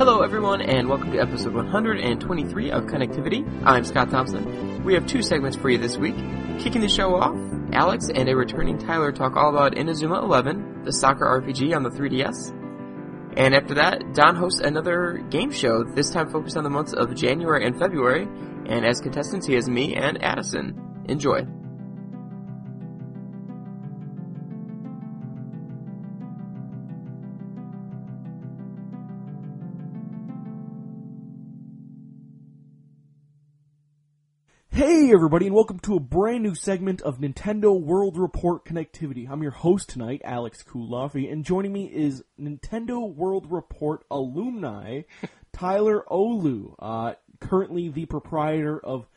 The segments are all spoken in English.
Hello everyone, and welcome to episode 123 of Connectivity. I'm Scott Thompson. We have two segments for you this week. Kicking the show off, Alex and a returning Tyler talk all about Inazuma 11, the soccer RPG on the 3DS. And after that, Don hosts another game show, this time focused on the months of January and February, and as contestants he has me and Addison. Enjoy. Hey everybody, and welcome to a brand new segment of Nintendo World Report Connectivity. I'm your host tonight, Alex Kuloffy, and joining me is Nintendo World Report alumni, Tyler Olu, currently the proprietor of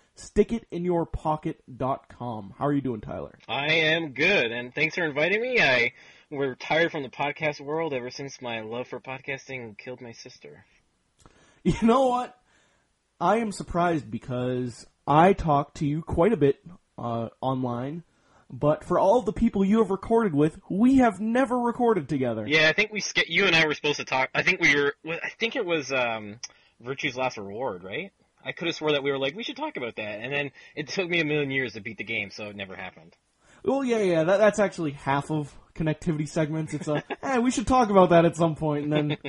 StickItInYourPocket.com. How are you doing, Tyler? I am good, and thanks for inviting me. I retired from the podcast world ever since my love for podcasting killed my sister. You know what? I am surprised because I talk to you quite a bit online, but for all of the people you have recorded with, we have never recorded together. Yeah, I think you and I were supposed to talk. I think it was Virtue's Last Reward, right? I could have swore that we were like, we should talk about that, and then it took me a million years to beat the game, so it never happened. Well, yeah, that's actually half of Connectivity segments. It's we should talk about that at some point, and then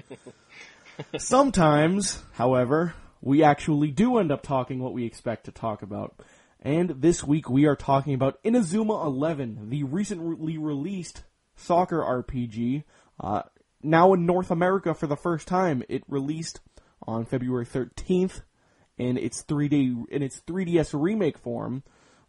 sometimes, however, we actually do end up talking what we expect to talk about. And this week we are talking about Inazuma 11, the recently released soccer RPG, now in North America for the first time. It released on February 13th in its 3DS remake form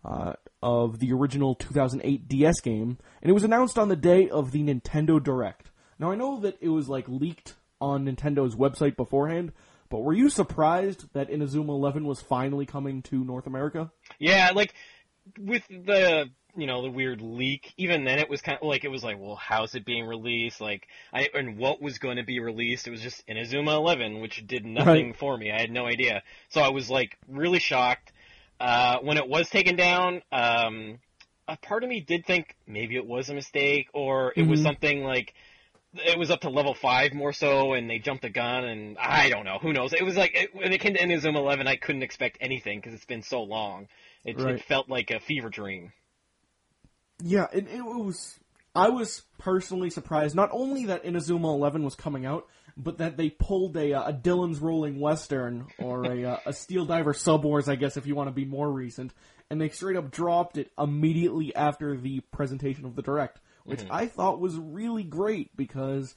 of the original 2008 DS game, and it was announced on the day of the Nintendo Direct. Now I know that it was leaked on Nintendo's website beforehand, but were you surprised that Inazuma 11 was finally coming to North America? Yeah, with the the weird leak, even then it was kind of well, how's it being released? And what was going to be released? It was just Inazuma 11, which did nothing for me. I had no idea. So I was really shocked. When it was taken down, a part of me did think maybe it was a mistake, or it was something it was up to level 5 more so, and they jumped the gun, and I don't know. Who knows? It was when it came to Inazuma 11, I couldn't expect anything because it's been so long. It felt like a fever dream. Yeah, it was. I was personally surprised, not only that Inazuma 11 was coming out, but that they pulled a Dylan's Rolling Western, or a Steel Diver Sub Wars, I guess, if you want to be more recent, and they straight up dropped it immediately after the presentation of the Direct, which I thought was really great because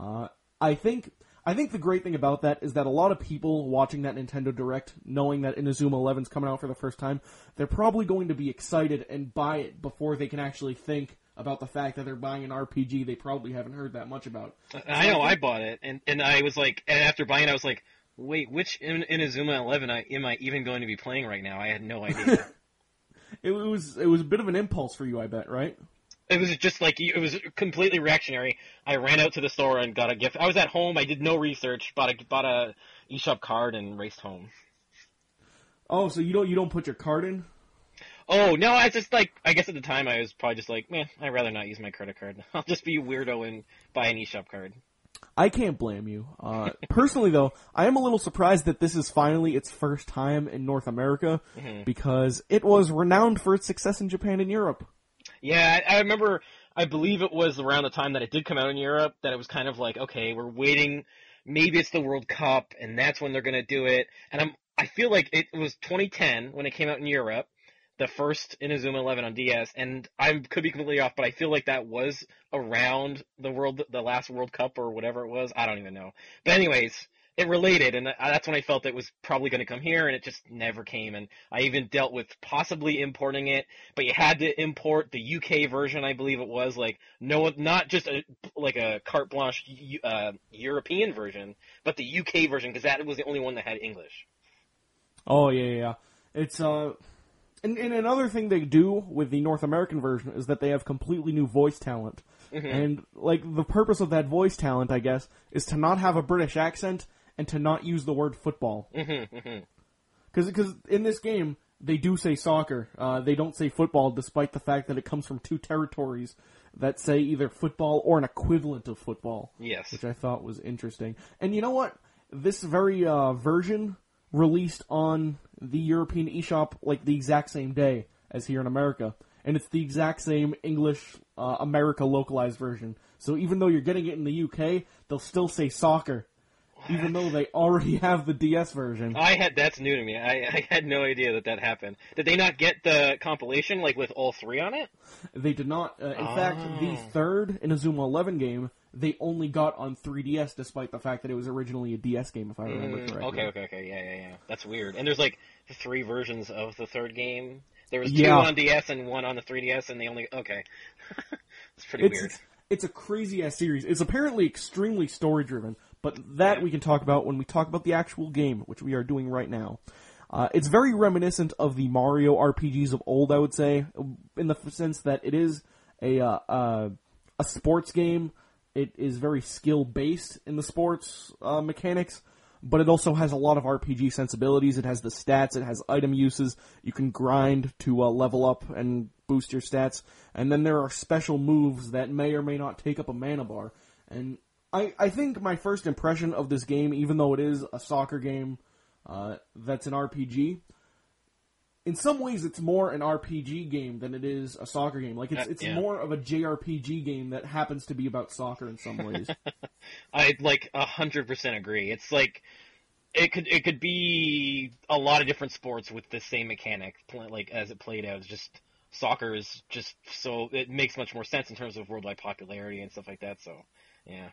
I think the great thing about that is that a lot of people watching that Nintendo Direct, knowing that Inazuma 11's coming out for the first time, they're probably going to be excited and buy it before they can actually think about the fact that they're buying an RPG they probably haven't heard that much about. I know, I bought it, and I was and after buying it, I was like, wait, which Inazuma 11 am I even going to be playing right now? I had no idea. It was a bit of an impulse for you, I bet, right? It was just it was completely reactionary. I ran out to the store and got a gift. I was at home. I did no research. Bought a eShop card and raced home. Oh, so you don't put your card in? Oh no, I just I guess at the time I was probably just I'd rather not use my credit card. I'll just be a weirdo and buy an eShop card. I can't blame you. Personally, though, I am a little surprised that this is finally its first time in North America because it was renowned for its success in Japan and Europe. Yeah, I remember, I believe it was around the time that it did come out in Europe, that it was kind of okay, we're waiting, maybe it's the World Cup, and that's when they're going to do it. And I feel like it was 2010 when it came out in Europe, the first Inazuma 11 on DS, and I could be completely off, but I feel like that was around the last World Cup or whatever it was. I don't even know. But anyways, it related, and that's when I felt it was probably going to come here, and it just never came. And I even dealt with possibly importing it, but you had to import the UK version, I believe it was. Not just a carte blanche European version, but the UK version, because that was the only one that had English. Oh, yeah. It's, and another thing they do with the North American version is that they have completely new voice talent. And, the purpose of that voice talent, I guess, is to not have a British accent and to not use the word football. Because in this game, they do say soccer. They don't say football, despite the fact that it comes from two territories that say either football or an equivalent of football. Yes. Which I thought was interesting. And you know what? this very version released on the European eShop like the exact same day as here in America. And it's the exact same English, America localized version. So even though you're getting it in the UK, they'll still say soccer. What? Even though they already have the DS version. That's new to me. I had no idea that happened. Did they not get the compilation, like, with all 3 on it? They did not. In fact, the third Inazuma 11 game, they only got on 3DS, despite the fact that it was originally a DS game, if I remember correctly. Okay. Yeah. That's weird. And there's, like, 3 versions of the third game? There was 2 on DS and 1 on the 3DS, and they only... Okay. It's pretty weird. It's a crazy-ass series. It's apparently extremely story-driven, but that we can talk about when we talk about the actual game, which we are doing right now. It's very reminiscent of the Mario RPGs of old, I would say, in the sense that it is a sports game. It is very skill-based in the sports mechanics, but it also has a lot of RPG sensibilities. It has the stats, it has item uses. You can grind to level up and boost your stats. And then there are special moves that may or may not take up a mana bar. And I think my first impression of this game, even though it is a soccer game that's an RPG, in some ways it's more an RPG game than it is a soccer game. Like it's more of a JRPG game that happens to be about soccer in some ways. I 100% agree. It's like it could be a lot of different sports with the same mechanic, like as it played out. It's just soccer is just so it makes much more sense in terms of worldwide popularity and stuff like that. So yeah,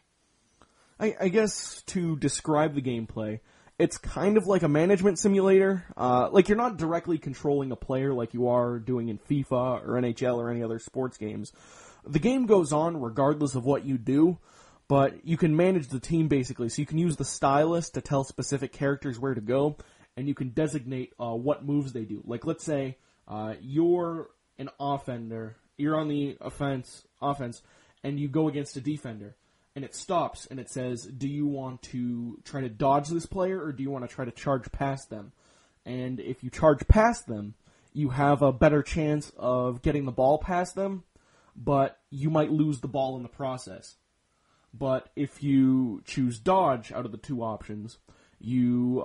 I guess to describe the gameplay, it's kind of like a management simulator. Like you're not directly controlling a player like you are doing in FIFA or NHL or any other sports games. The game goes on regardless of what you do, but you can manage the team basically. So you can use the stylus to tell specific characters where to go, and you can designate what moves they do. Like let's say you're an offender, you're on the offense, and you go against a defender. And it stops, and it says, do you want to try to dodge this player, or do you want to try to charge past them? And if you charge past them, you have a better chance of getting the ball past them, but you might lose the ball in the process. But if you choose dodge out of the 2 options, you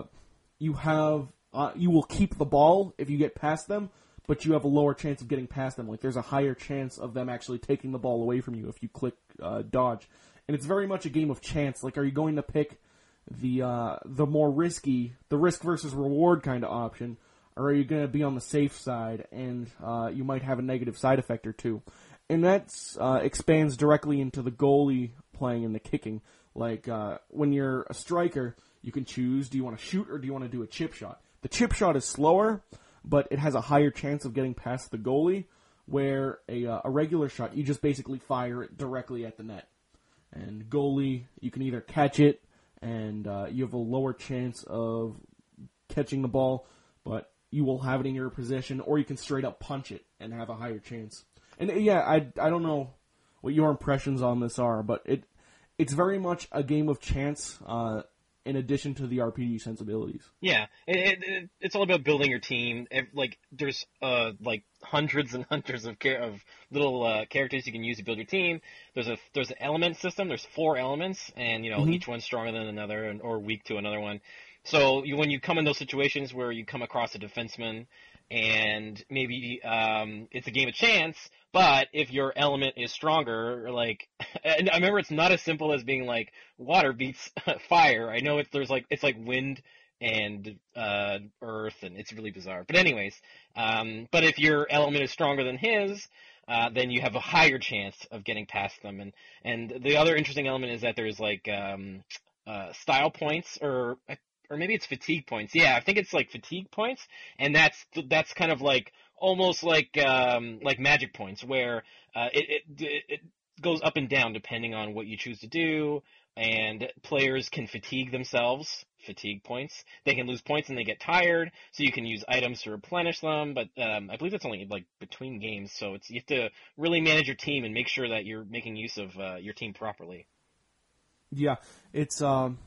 will keep the ball if you get past them, but you have a lower chance of getting past them. Like there's a higher chance of them actually taking the ball away from you if you click dodge. And it's very much a game of chance. Like, are you going to pick the more risky, the risk versus reward kind of option, or are you going to be on the safe side and you might have a negative side effect or two? And that expands directly into the goalie playing and the kicking. Like when you're a striker, you can choose: do you want to shoot or do you want to do a chip shot? The chip shot is slower, but it has a higher chance of getting past the goalie. Where a regular shot, you just basically fire it directly at the net. And goalie, you can either catch it, and you have a lower chance of catching the ball, but you will have it in your possession, or you can straight up punch it and have a higher chance. And yeah, I don't know what your impressions on this are, but it's very much a game of chance in addition to the RPG sensibilities. Yeah, it's all about building your team. Like there's hundreds and hundreds of little characters you can use to build your team. There's an element system. There's 4 elements, and each one's stronger than another or weak to another one. So when you come in those situations where you come across a defenseman, and maybe it's a game of chance, but if your element is stronger, and I remember it's not as simple as being like water beats fire. I know it's like wind and earth, and it's really bizarre. But anyways, but if your element is stronger than his, then you have a higher chance of getting past them. And the other interesting element is that there's style points or maybe it's fatigue points. Yeah, I think it's like fatigue points, and that's kind of like almost like magic points, where it goes up and down depending on what you choose to do, and players can fatigue themselves, fatigue points. They can lose points and they get tired, so you can use items to replenish them. But I believe that's only between games, so you have to really manage your team and make sure that you're making use of your team properly. Yeah, it's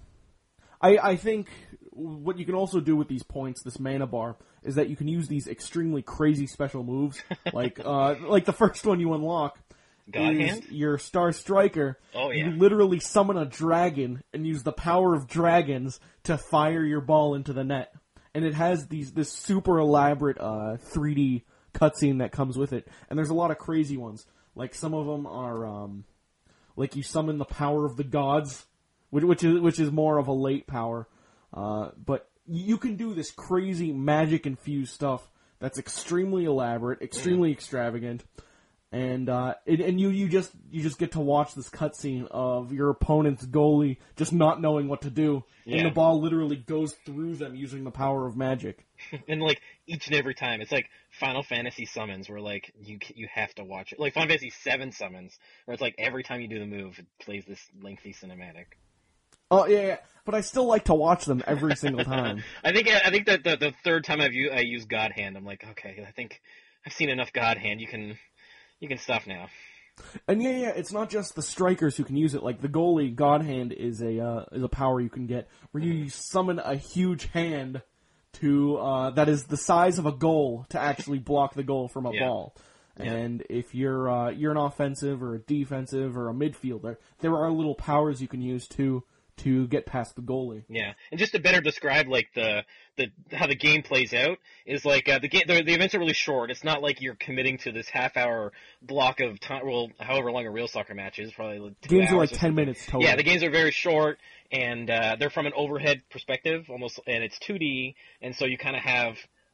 I think what you can also do with these points, this mana bar, is that you can use these extremely crazy special moves. Like the first one you unlock God is hand? your Star Striker. Oh, yeah. You literally summon a dragon and use the power of dragons to fire your ball into the net. And it has this super elaborate 3D cutscene that comes with it. And there's a lot of crazy ones. Like some of them are like you summon the power of the gods, which is more of a late power. But you can do this crazy magic infused stuff that's extremely elaborate, extremely extravagant. And you just get to watch this cutscene of your opponent's goalie just not knowing what to do, and the ball literally goes through them using the power of magic. And like each and every time, it's like Final Fantasy summons, where like you have to watch it. Like Final Fantasy VII summons, where it's like every time you do the move, it plays this lengthy cinematic. Oh yeah, but I still like to watch them every single time. I think that the third time I use God Hand, I'm like, okay, I think I've seen enough God Hand. You can stop now. And yeah, it's not just the strikers who can use it. Like the goalie, God Hand is a power you can get where you summon a huge hand to that is the size of a goal to actually block the goal from a ball. And if you're an offensive or a defensive or a midfielder, there are little powers you can use to get past the goalie. Yeah, and just to better describe like the how the game plays out is like the events are really short. It's not like you're committing to this half-hour block of time. Well, however long a real soccer match is, probably like 2 games hours are like 10 minutes total. Yeah, the games are very short, and they're from an overhead perspective, almost, and it's 2D, and so you kind of have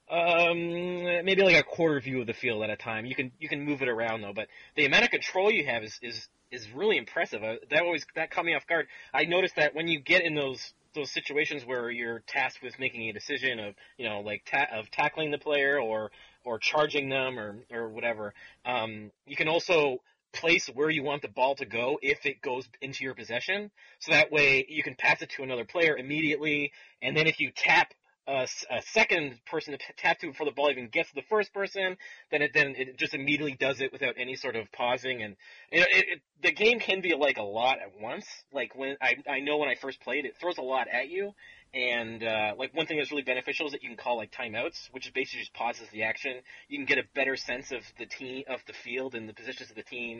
maybe like a quarter view of the field at a time. You can move it around though, but the amount of control you have is really impressive. That caught me off guard. I noticed that when you get in those situations where you're tasked with making a decision of of tackling the player or charging them or whatever, you can also place where you want the ball to go if it goes into your possession. So that way you can pass it to another player immediately, and then if you tap a second person to tap to before the ball even gets to the first person, then it just immediately does it without any sort of pausing. And the game can be like a lot at once. Like when I know when I first played, it throws a lot at you. And like one thing that's really beneficial is that you can call like timeouts, which is basically just pauses the action. You can get a better sense of the team, of the field, and the positions of the team.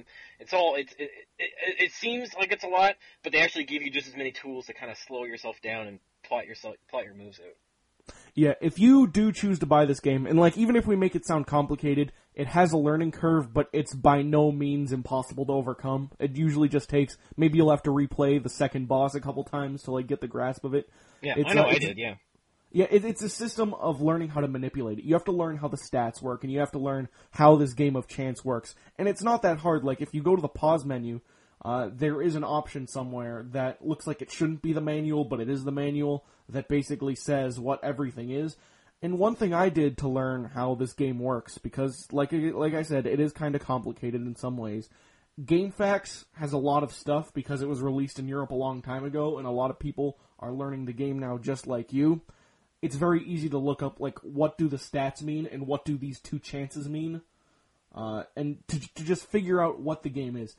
It seems like it's a lot, but they actually give you just as many tools to kind of slow yourself down and plot your moves out. Yeah, if you do choose to buy this game, and like even if we make it sound complicated, it has a learning curve, but it's by no means impossible to overcome. It usually just takes, maybe you'll have to replay the second boss a couple times to like get the grasp of it. Yeah, I did, yeah. Yeah, it's a system of learning how to manipulate it. You have to learn how the stats work, and you have to learn how this game of chance works. And it's not that hard. Like, if you go to the pause menu, there is an option somewhere that looks like it shouldn't be the manual, but it is the manual that basically says what everything is. And one thing I did to learn how this game works, because like I said, it is kind of complicated in some ways. GameFAQs has a lot of stuff because it was released in Europe a long time ago, and a lot of people are learning the game now just like you. It's very easy to look up, like, what do the stats mean and what do these two chances mean, and to just figure out what the game is.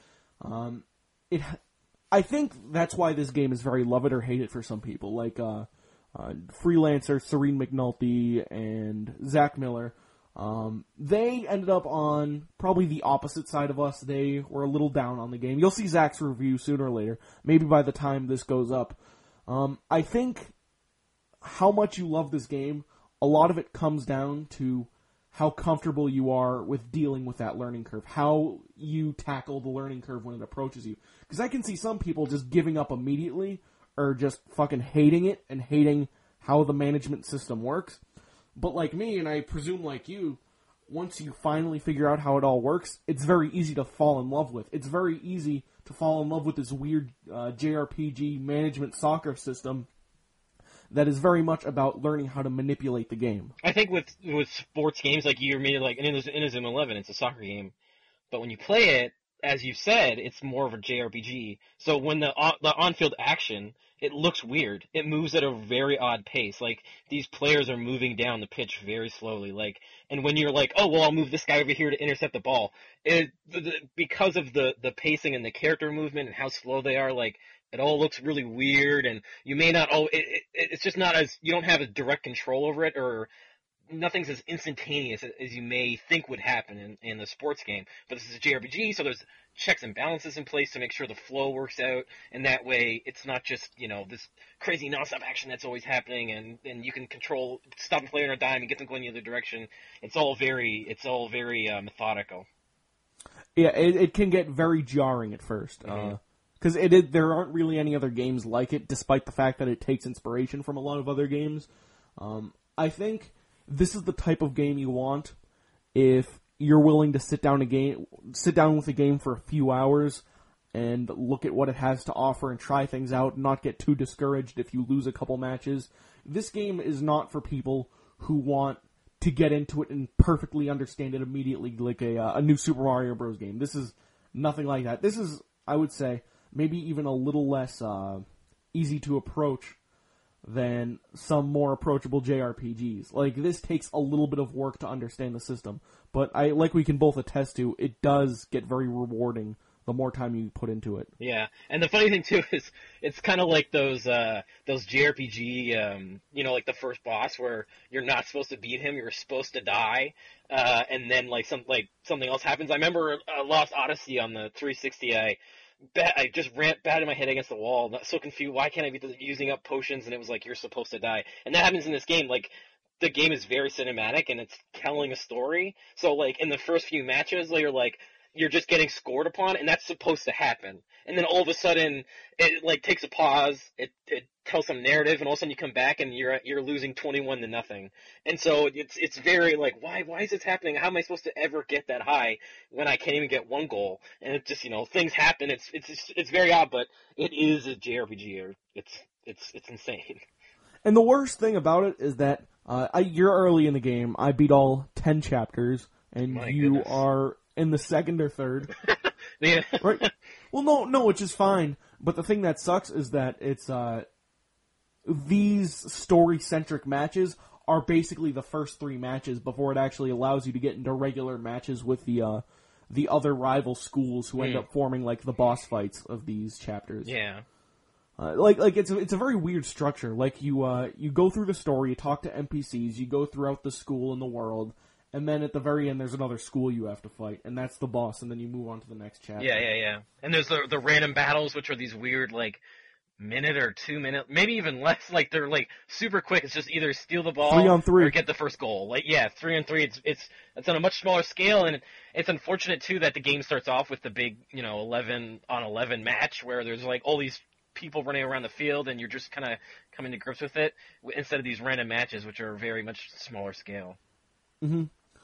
I think that's why this game is very love it or hate it for some people. Like Freelancer, Serene McNulty, and Zach Miller, they ended up on probably the opposite side of us. They were a little down on the game. You'll see Zach's review sooner or later, maybe by the time this goes up. I think how much you love this game, a lot of it comes down to how comfortable you are with dealing with that learning curve, how you tackle the learning curve when it approaches you. Because I can see some people just giving up immediately, or just fucking hating it and hating how the management system works. But like me, and I presume like you, once you finally figure out how it all works, it's very easy to fall in love with. It's very easy to fall in love with this weird JRPG management soccer system that is very much about learning how to manipulate the game. I think with sports games, like you made it like in Inazuma 11, it's a soccer game, but when you play it, as you said, it's more of a JRPG. So when the on-field action, it looks weird. It moves at a very odd pace. Like these players are moving down the pitch very slowly. Like, and when you're like, oh well, I'll move this guy over here to intercept the ball, because of the pacing and the character movement and how slow they are, like. It all looks really weird, and you may not. It's just not as you don't have a direct control over it, or nothing's as instantaneous as you may think would happen in the sports game. But this is a JRPG, so there's checks and balances in place to make sure the flow works out, and that way it's not just, this crazy nonstop action that's always happening, and you can control, stop the player on a dime and get them going the other direction. It's all very methodical. Yeah, it can get very jarring at first. Because there aren't really any other games like it, despite the fact that it takes inspiration from a lot of other games. I think this is the type of game you want if you're willing to sit down with a game for a few hours and look at what it has to offer and try things out, and not get too discouraged if you lose a couple matches. This game is not for people who want to get into it and perfectly understand it immediately, like a new Super Mario Bros. Game. This is nothing like that. This is, I would say, maybe even a little less easy to approach than some more approachable JRPGs. Like, this takes a little bit of work to understand the system, but like we can both attest to, it does get very rewarding the more time you put into it. Yeah, and the funny thing too is it's kind of like those JRPG, like the first boss where you're not supposed to beat him, you're supposed to die, and then something else happens. I remember Lost Odyssey on the 360. I just batted my head against the wall. Not so confused. Why can't I be using up potions? And it was like, you're supposed to die. And that happens in this game. Like, the game is very cinematic and it's telling a story. So like in the first few matches, you're just getting scored upon, and that's supposed to happen. And then all of a sudden, it takes a pause. It tells some narrative, and all of a sudden you come back and you're losing 21-0. And so it's very why is this happening? How am I supposed to ever get that high when I can't even get one goal? And it just things happen. It's very odd, but it is a JRPG. It's insane. And the worst thing about it is that you're early in the game. I beat all 10 chapters, and you are in the second or third. Yeah. Right? Well, no, which is fine. But the thing that sucks is that it's these story-centric matches are basically the first 3 matches before it actually allows you to get into regular matches with the other rival schools who end up forming the boss fights of these chapters. Yeah. It's a very weird structure. Like you go through the story, you talk to NPCs, you go throughout the school and the world. And then at the very end, there's another school you have to fight, and that's the boss, and then you move on to the next chapter. Yeah. And there's the random battles, which are these weird, minute or 2 minute, maybe even less. They're super quick. It's just either steal the ball 3-on-3 or get the first goal. 3-on-3. It's on a much smaller scale, and it's unfortunate too that the game starts off with the big 11-on-11 match where there's all these people running around the field, and you're just kind of coming to grips with it instead of these random matches, which are very much smaller scale. Mm-hmm.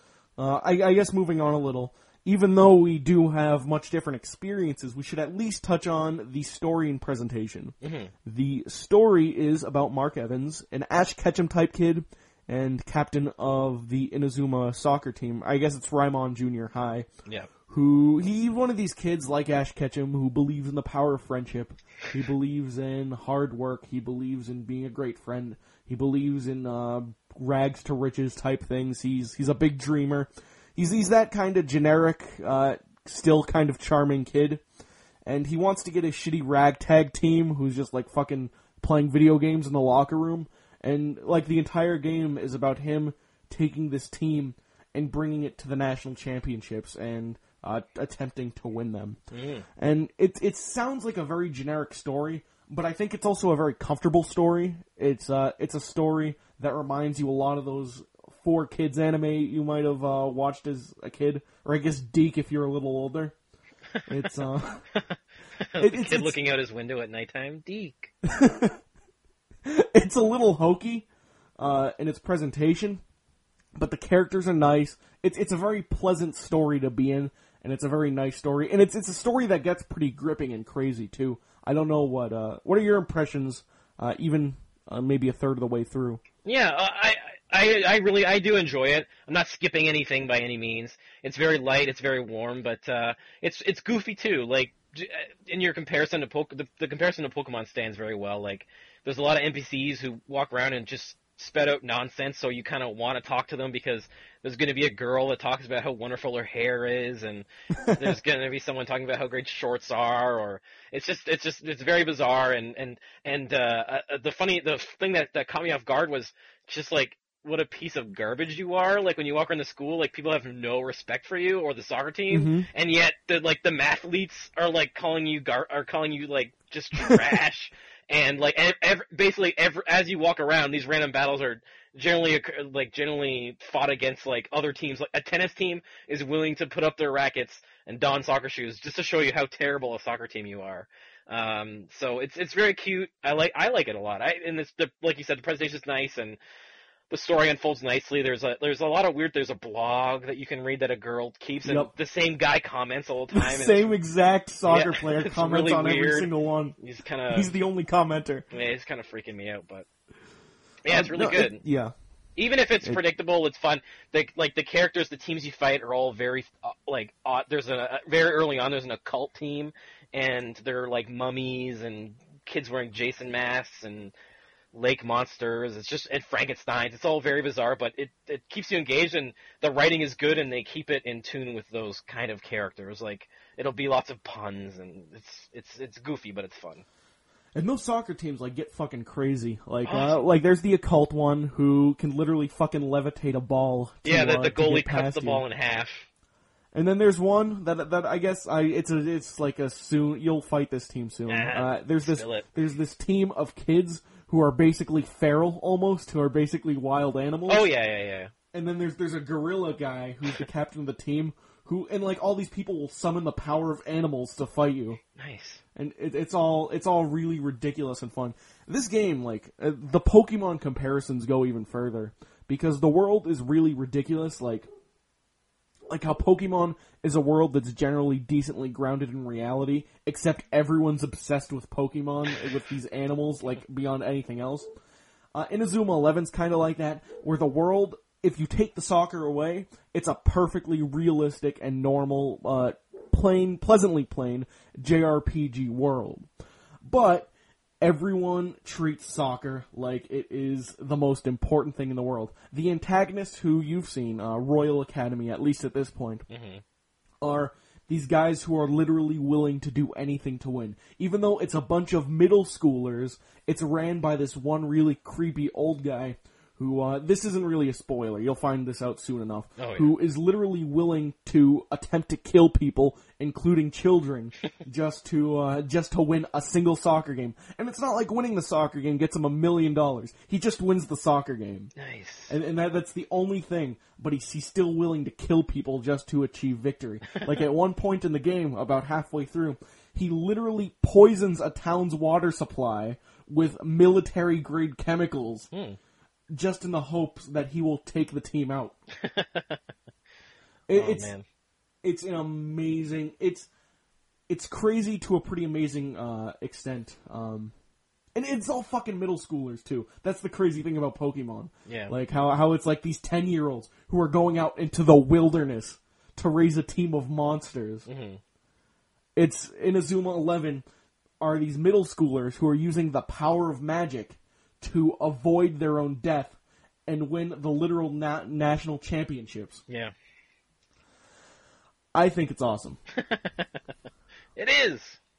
I guess moving on a little, even though we do have much different experiences, we should at least touch on the story and presentation. Mm-hmm. The story is about Mark Evans, an Ash Ketchum-type kid and captain of the Inazuma soccer team. I guess it's Raimon Junior High. Yeah. He's one of these kids like Ash Ketchum who believes in the power of friendship. He believes in hard work. He believes in being a great friend. He believes in rags to riches type things. He's a big dreamer. He's that kind of generic, still kind of charming kid. And he wants to get a shitty ragtag team who's just fucking playing video games in the locker room. And the entire game is about him taking this team and bringing it to the national championships and attempting to win them. Mm. And it sounds like a very generic story, but I think it's also a very comfortable story. It's a story that reminds you a lot of those 4Kids anime you might have watched as a kid, or I guess Deke if you're a little older. It's the kid looking out his window at nighttime. Deke. It's a little hokey in its presentation, but the characters are nice. It's a very pleasant story to be in, and it's a very nice story, and it's a story that gets pretty gripping and crazy too. I don't know what are your impressions, even maybe a third of the way through. Yeah, I do enjoy it. I'm not skipping anything by any means. It's very light, it's very warm, but it's goofy too. In your comparison to the comparison to Pokemon stands very well. There's a lot of NPCs who walk around and just spit out nonsense, so you kind of want to talk to them because there's going to be a girl that talks about how wonderful her hair is, and there's going to be someone talking about how great shorts are, or it's very bizarre, and the thing that caught me off guard was just what a piece of garbage you are. Like when you walk around the school, like people have no respect for you or the soccer team, and yet the mathletes are like calling you like just trash. And like basically as you walk around, these random battles are generally fought against like other teams. Like a tennis team is willing to put up their rackets and don soccer shoes just to show you how terrible a soccer team you are. So it's very cute. I like it a lot. Like you said, the presentation's nice and the story unfolds nicely. There's a lot of weird. There's a blog that you can read that a girl keeps, and the same guy comments all the time. The same exact soccer player comments really on weird. every single one. He's the only commenter. Yeah, he's kind of freaking me out, but yeah, it's really good. Even if it's predictable, it's fun. The characters, the teams you fight are all very odd. There's very early on. There's an occult team, and they're like mummies and kids wearing Jason masks and lake monsters. And Frankensteins. It's all very bizarre, but it keeps you engaged, and the writing is good, and they keep it in tune with those kind of characters. Like it'll be lots of puns, and it's goofy, but it's fun. And those soccer teams get fucking crazy. Like there's the occult one who can literally fucking levitate a ball. The goalie cuts the ball in half. And then there's one that I guess it's like a soon you'll fight this team soon. There's this team of kids who are basically feral almost, who are basically wild animals. Oh yeah. And then there's a gorilla guy who's the captain of the team who and all these people will summon the power of animals to fight you. Nice. And it's all really ridiculous and fun. This game, the Pokemon comparisons go even further because the world is really ridiculous. Like how Pokemon is a world that's generally decently grounded in reality, except everyone's obsessed with Pokemon, with these animals, beyond anything else. Inazuma 11's kind of like that, where the world, if you take the soccer away, it's a perfectly realistic and normal, pleasantly plain JRPG world. But everyone treats soccer like it is the most important thing in the world. The antagonists who you've seen, Royal Academy, at least at this point, are these guys who are literally willing to do anything to win. Even though it's a bunch of middle schoolers, it's ran by this one really creepy old guy who, this isn't really a spoiler, you'll find this out soon enough, who is literally willing to attempt to kill people, including children, just to win a single soccer game. And it's not like winning the soccer game gets him $1 million. He just wins the soccer game. Nice. And that's the only thing, but he's still willing to kill people just to achieve victory. At one point in the game, about halfway through, he literally poisons a town's water supply with military-grade chemicals. Just in the hopes that he will take the team out. Man. It's an amazing... It's crazy to a pretty amazing extent. And it's all fucking middle schoolers, too. That's the crazy thing about Pokemon. Yeah. How it's these 10-year-olds who are going out into the wilderness to raise a team of monsters. It's Inazuma 11 are these middle schoolers who are using the power of magic to avoid their own death and win the literal national championships. Yeah. I think it's awesome. It is.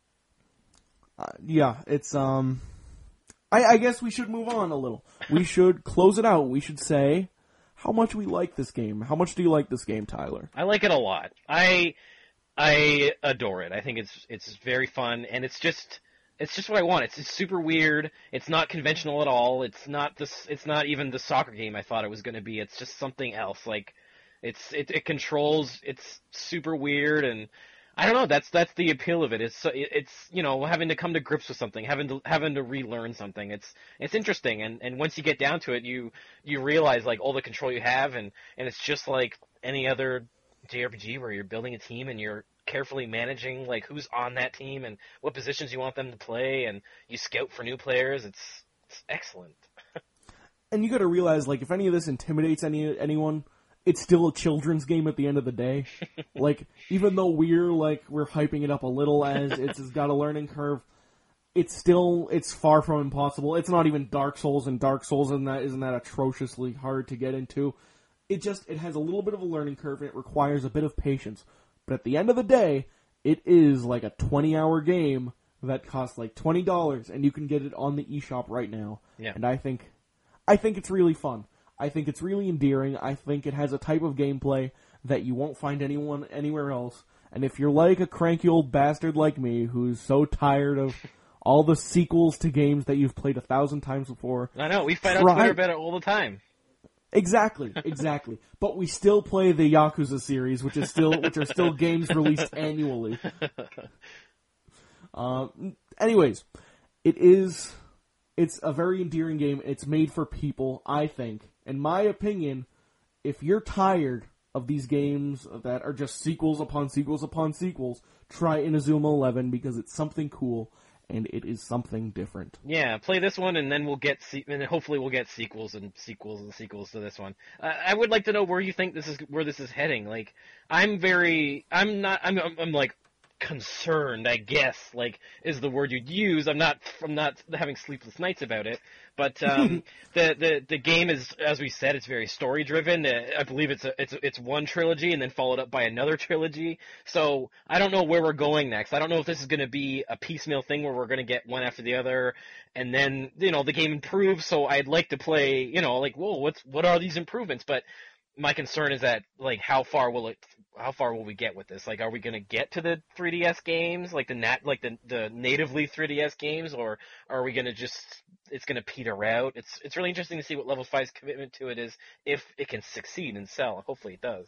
It's, I guess we should move on a little. We should close it out. We should say how much we like this game. How much do you like this game, Tyler? I like it a lot. I adore it. I think it's very fun, and it's just what I want. It's super weird. It's not conventional at all. It's not even the soccer game I thought it was going to be. It's just something else. It controls. It's super weird, and I don't know. That's the appeal of it. It's having to come to grips with something, having to relearn something. It's interesting, and once you get down to it, you realize all the control you have, and it's just like any other JRPG where you're building a team and you're carefully managing who's on that team and what positions you want them to play, and you scout for new players. It's excellent. And you got to realize, if any of this intimidates anyone, it's still a children's game at the end of the day. Even though we're hyping it up a little as it's got a learning curve, it's far from impossible. It's not even Dark Souls, and Dark Souls isn't that atrociously hard to get into. It has a little bit of a learning curve, and it requires a bit of patience. But at the end of the day, it is a 20-hour game that costs $20, and you can get it on the eShop right now. Yeah. And I think it's really fun. I think it's really endearing. I think it has a type of gameplay that you won't find anywhere else. And if you're like a cranky old bastard like me, who's so tired of all the sequels to games that you've played 1,000 times before... I know, we fight on Twitter about it all the time. Exactly. But we still play the Yakuza series, which are still games released annually. Anyways, it's a very endearing game. It's made for people, I think. In my opinion, if you're tired of these games that are just sequels upon sequels upon sequels, try Inazuma 11 because it's something cool and it is something different. Yeah, play this one and then and hopefully we'll get sequels and sequels and sequels to this one. I would like to know where you think where this is heading. Like, I'm like concerned, I guess, like, is the word you'd use. I'm not having sleepless nights about it, but the game is, as we said, it's very story driven. I believe it's one trilogy and then followed up by another trilogy. So I don't know where we're going next. I don't know if this is going to be a piecemeal thing where we're going to get one after the other, and then the game improves. So I'd like to play, like, whoa, what are these improvements? But my concern is that, like, how far will we get with this? Like, are we going to get to the 3DS games, like the natively 3DS games, or are we going to it's going to peter out? It's really interesting to see what Level 5's commitment to it is, if it can succeed and sell. Hopefully it does.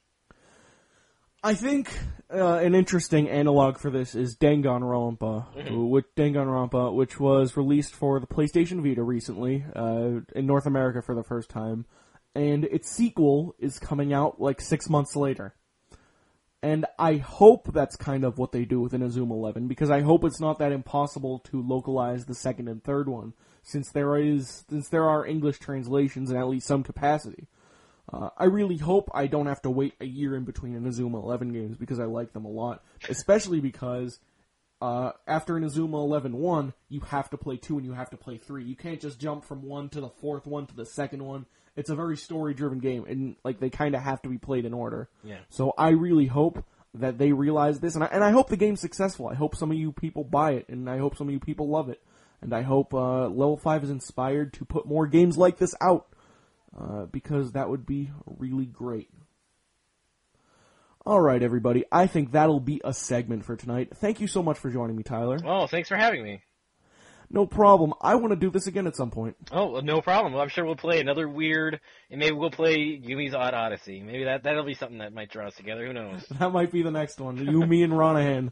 I think an interesting analog for this is Danganronpa, which was released for the PlayStation Vita recently, in North America for the first time. And its sequel is coming out like 6 months later. And I hope that's kind of what they do with Inazuma 11, because I hope it's not that impossible to localize the second and third one, since there are English translations in at least some capacity. I really hope I don't have to wait a year in between Inazuma 11 games, because I like them a lot, especially because after Inazuma 11-1, you have to play 2 and you have to play 3. You can't just jump from 1 to the 4th one to the 2nd one. It's a very story-driven game, and like they kind of have to be played in order. Yeah. So I really hope that they realize this, and I hope the game's successful. I hope some of you people buy it, and I hope some of you people love it. And I hope Level 5 is inspired to put more games like this out, because that would be really great. Alright, everybody. I think that'll be a segment for tonight. Thank you so much for joining me, Tyler. Oh, thanks for having me. No problem. I want to do this again at some point. Oh, no problem. Well, I'm sure we'll play another weird, and maybe we'll play Yumi's Odd Odyssey. Maybe that'll be something that might draw us together. Who knows? That might be the next one. You, me, and Ronahan.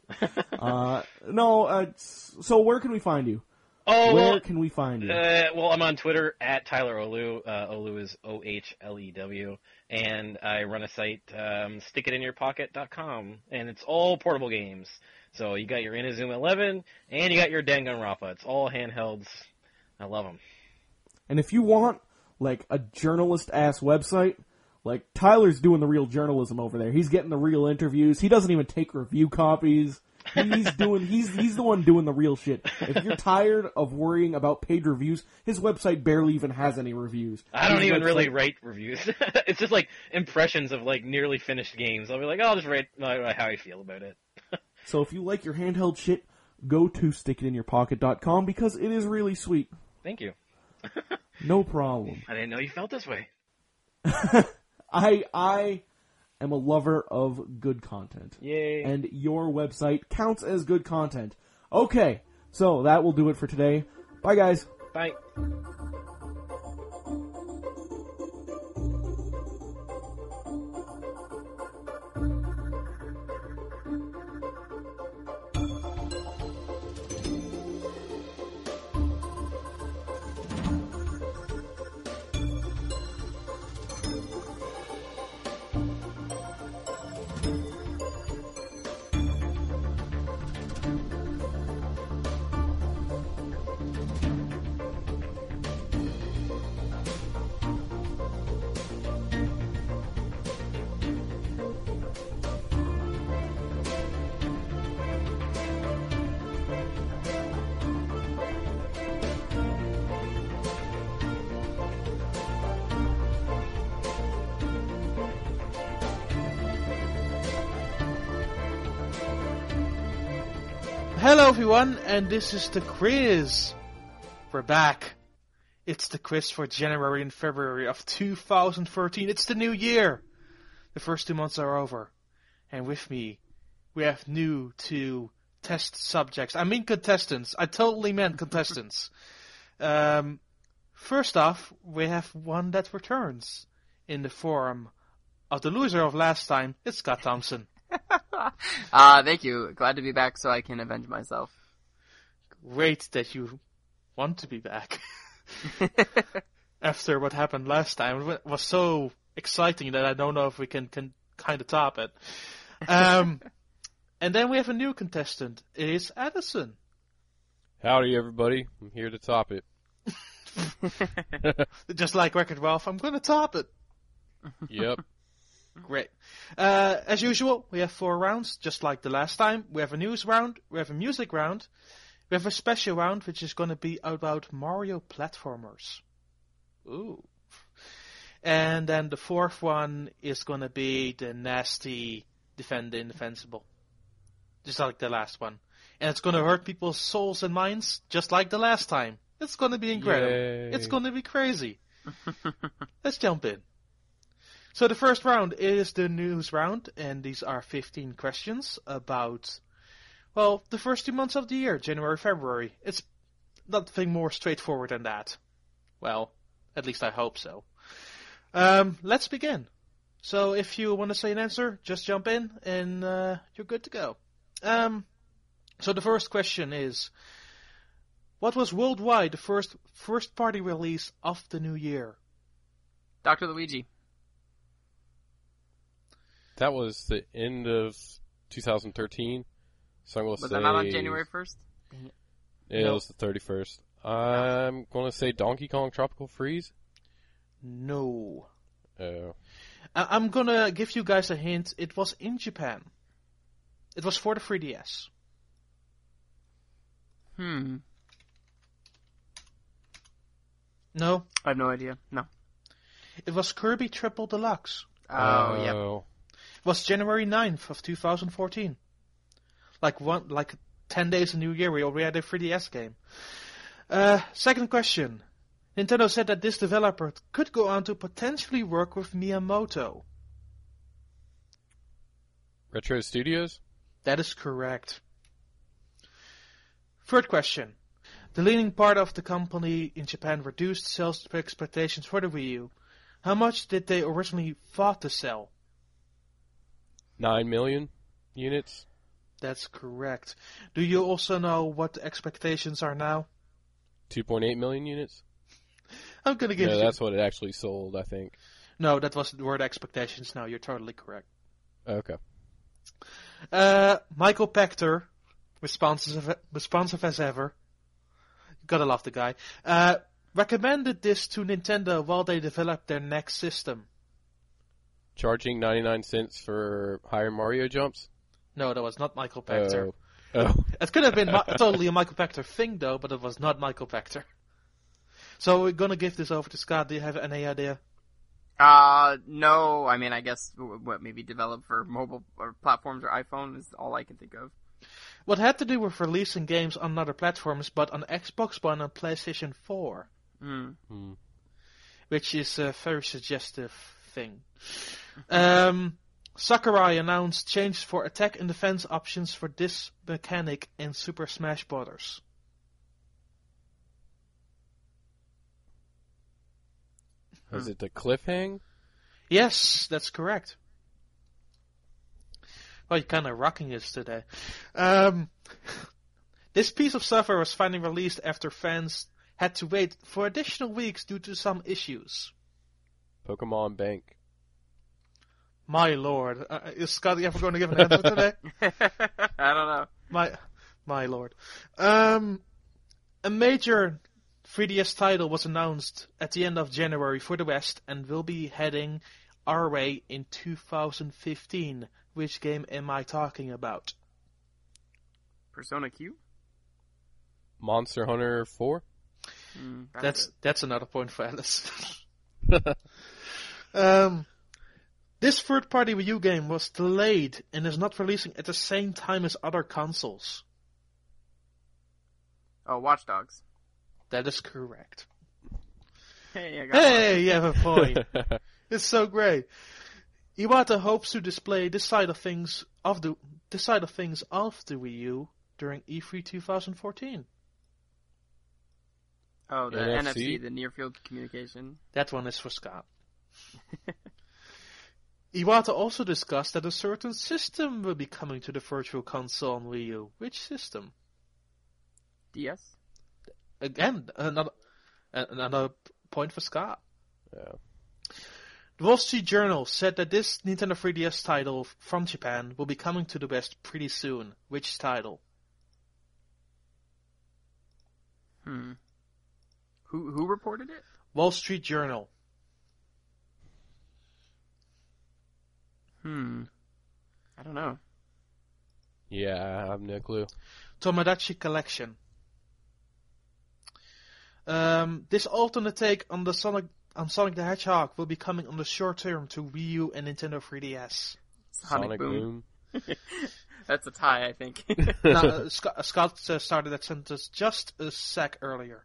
So where can we find you? Where can we find you? Well, I'm on Twitter at Tyler Olu. Olu is OHLEW. And I run a site, stickitinyourpocket.com. And it's all portable games. So you got your Inazuma 11, and you got your Danganronpa. It's all handhelds. I love them. And if you want, like, a journalist-ass website, like, Tyler's doing the real journalism over there. He's getting the real interviews. He doesn't even take review copies. He's the one doing the real shit. If you're tired of worrying about paid reviews, his website barely even has any reviews. I don't even really write reviews. It's just like impressions of like nearly finished games. I'll be like, I'll just write how I feel about it. So if you like your handheld shit, go to stickitinyourpocket.com because it is really sweet. Thank you. No problem. I didn't know you felt this way. I am a lover of good content. Yay. And your website counts as good content. Okay, so that will do it for today. Bye, guys. Bye. Hello everyone, and this is the quiz. We're back. It's the quiz for January and February of 2013. It's the new year. The first 2 months are over. And with me, we have new 2 test subjects. I mean contestants. I totally meant contestants. First off, we have one that returns in the form of the loser of last time. It's Scott Thompson. Thank you. Glad to be back so I can avenge myself. Great that you want to be back. After what happened last time. It was so exciting that I don't know if we can kind of top it. And then we have a new contestant. It is Addison. Howdy, everybody. I'm here to top it. Just like Record Ralph, I'm going to top it. Yep. Great. As usual, we have 4 rounds, just like the last time. We have a news round, we have a music round, we have a special round, which is going to be about Mario platformers. Ooh. And then the 4th one is going to be the nasty Defend the Indefensible. Just like the last one. And it's going to hurt people's souls and minds, just like the last time. It's going to be incredible. Yay. It's going to be crazy. Let's jump in. So the first round is the news round, and these are 15 questions about, well, the first 2 months of the year, January, February. It's nothing more straightforward than that. Well, at least I hope so. Let's begin. So if you want to say an answer, just jump in, and you're good to go. So the first question is, what was worldwide the first party release of the new year? Dr. Luigi. That was the end of 2013. So I'm going to say... Was that not on January 1st? It No. was the 31st. I'm going to say Donkey Kong Tropical Freeze. No. Oh. I'm gonna give you guys a hint. It was in Japan. It was for the 3DS. No, I have no idea. No. it was Kirby Triple Deluxe. Oh, yeah. It was January 9th of 2014. Like 10 days in New Year, we already had a 3DS game. Second question. Nintendo said that this developer could go on to potentially work with Miyamoto. Retro Studios? That is correct. Third question. The leading part of the company in Japan reduced sales expectations for the Wii U. How much did they originally thought to sell? 9 million units? That's correct. Do you also know what the expectations are now? 2.8 million units? I'm gonna give Yeah, you... that's what it actually sold, I think. No, that was the word expectations. No, you're totally correct. Okay. Michael Pachter, responsive as ever. Gotta love the guy. Recommended this to Nintendo while they developed their next system. Charging 99 cents for higher Mario jumps? No, that was not Michael Pachter. Oh. It could have been totally a Michael Pachter thing, though, but it was not Michael Pachter. So we're gonna give this over to Scott. Do you have any idea? No. I mean, I guess what maybe developed for mobile or platforms or iPhone is all I can think of. What had to do with releasing games on other platforms, but on Xbox One and PlayStation 4. Which is a very suggestive thing. Sakurai announced changes for attack and defense options for this mechanic in Super Smash Bros. Is it the cliffhang? Yes, that's correct. Well, you're kind of rocking this today. This piece of software was finally released after fans had to wait for additional weeks due to some issues. Pokemon Bank. My lord. Is Scott ever going to give an answer today? I don't know. My lord. A major 3DS title was announced at the end of January for the West and will be heading our way in 2015. Which game am I talking about? Persona Q? Monster Hunter 4? That's another point for Alice. This third-party Wii U game was delayed and is not releasing at the same time as other consoles. Oh, Watch Dogs. That is correct. Hey, I got one. Hey, you have a point. It's so great. Iwata hopes to display this side of things of the Wii U during E3 2014. Oh, the NFC? NFC, the near field communication. That one is for Scott. Iwata also discussed that a certain system will be coming to the Virtual Console on Wii U. Which system? DS? Again, another point for Scott. Yeah. The Wall Street Journal said that this Nintendo 3DS title from Japan will be coming to the West pretty soon. Which title? Who reported it? Wall Street Journal. I don't know. Yeah, I have no clue. Tomodachi Collection. This alternate take on Sonic the Hedgehog will be coming on the short term to Wii U and Nintendo 3DS. Sonic Boom. That's a tie, I think. Now, Scott started that sentence just a sec earlier.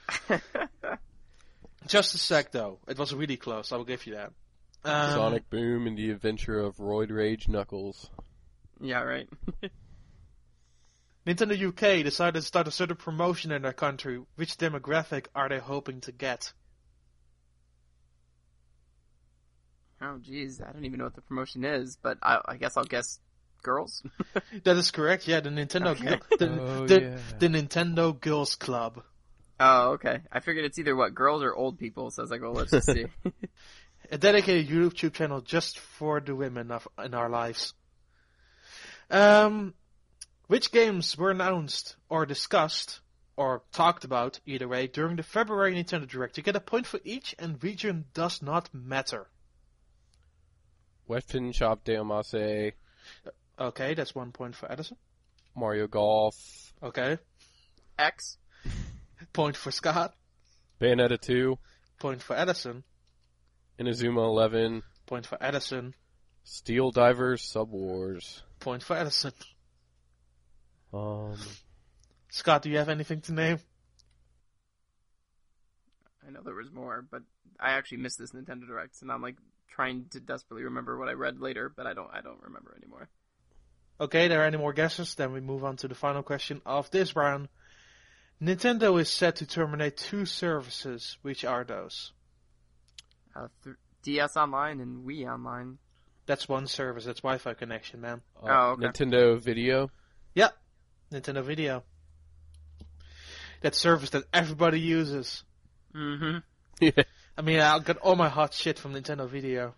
Just a sec, though. It was really close, I will give you that. Sonic Boom and the Adventure of Roid Rage Knuckles. Yeah, right. Nintendo UK decided to start a certain promotion in their country. Which demographic are they hoping to get? Oh, geez, I don't even know what the promotion is, but I guess I'll guess girls. That is correct. Yeah, the Nintendo Okay. the Nintendo Girls Club. Oh, okay. I figured it's either girls or old people, so I was like, well, let's just see. A dedicated YouTube channel just for the women in our lives. Which games were announced or discussed or talked about, either way, during the February Nintendo Direct? You get a point for each, and region does not matter. Weapon Shop Deomase, Okay, that's 1 point for Edison. Mario Golf, Okay. X? Point for Scott. Bayonetta 2, Point for Edison. Inazuma 11, Point for Edison. Steel Divers Sub Wars. Point for Edison. Um, Scott, do you have anything to name? I know there was more, but I actually missed this Nintendo Direct, and I'm like trying to desperately remember what I read later, but I don't remember anymore. Okay, there are any more guesses? Then we move on to the final question of this round. Nintendo is set to terminate 2 services. Which are those? DS Online and Wii Online. That's one service. That's Wi-Fi connection, man. Oh, okay. Nintendo Video. Yep. Nintendo Video. That service that everybody uses. Mm-hmm. Yeah. I mean, I got all my hot shit from Nintendo Video.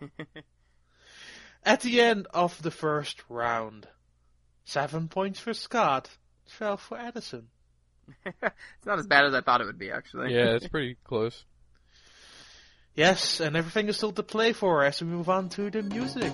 At the end of the first round, 7 points for Scott, 12 for Edison. It's not as bad as I thought it would be, actually. Yeah, it's pretty close. Yes, and everything is still to play for as we move on to the music.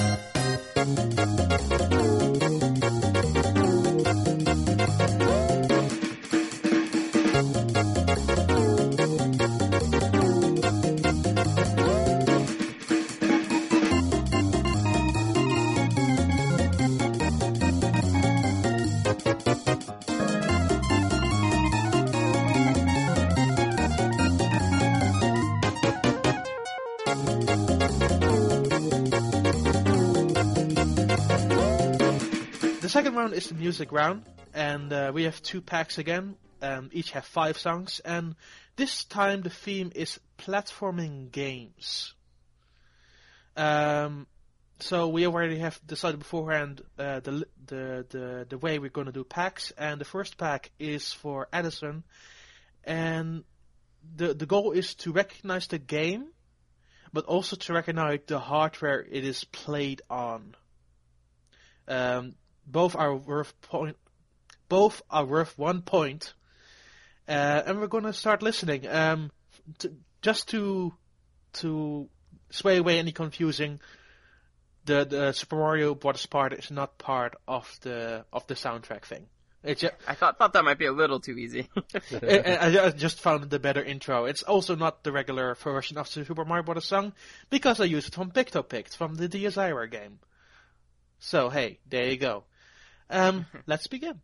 The second round is the music round, and we have 2 packs again. Each have 5 songs, and this time the theme is platforming games. So we already have decided beforehand the way we're going to do packs, and the first pack is for Edison, and the goal is to recognize the game, but also to recognize the hardware it is played on. Both are worth 1 point, and we're going to start listening. Just to sway away any confusing, the Super Mario Bros. Part is not part of the soundtrack thing. I thought that might be a little too easy. I just found the better intro. It's also not the regular version of the Super Mario Bros. Song, because I used it from PictoPict, from the DSiWare game. So hey, there you go. Let's begin.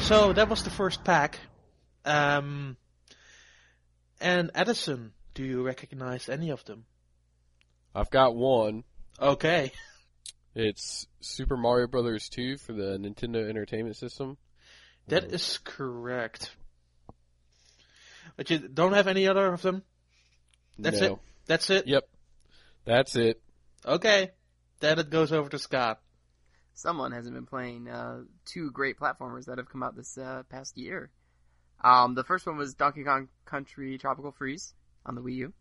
So that was the first pack. And Edison, do you recognize any of them? I've got one. Okay. It's Super Mario Brothers 2 for the Nintendo Entertainment System. That is correct. But you don't have any other of them? That's No. it? That's it? Yep. That's it. Okay. Then it goes over to Scott. Someone hasn't been playing two great platformers that have come out this past year. The first one was Donkey Kong Country Tropical Freeze on the Wii U.